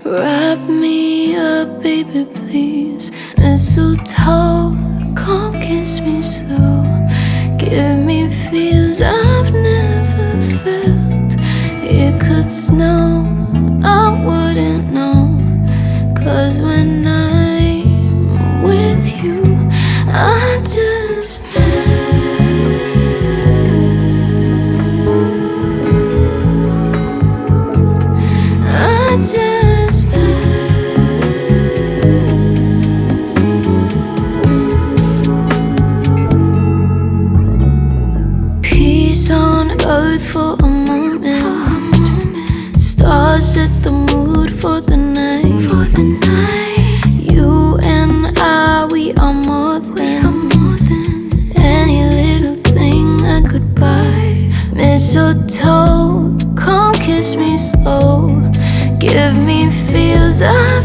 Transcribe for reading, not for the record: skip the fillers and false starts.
Wrap me up, baby, please. Mistletoe, come kiss me slow. Give me feels I've never felt. It could snow, I wouldn't know. 'Cause when I'm with you, I just peace on earth for a moment. Stars set the mood for the night. You and I, we are more than any little thing I could buy. Mistletoe, come kiss me slow. Give me feels